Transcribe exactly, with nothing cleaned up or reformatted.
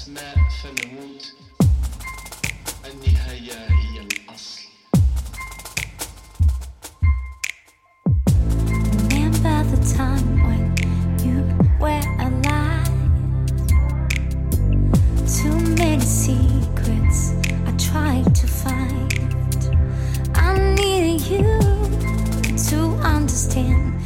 الأسماء فنموت. النهاية هي الأصل. Remember the time when you were alive. Too many secrets I tried to find. I needed you to understand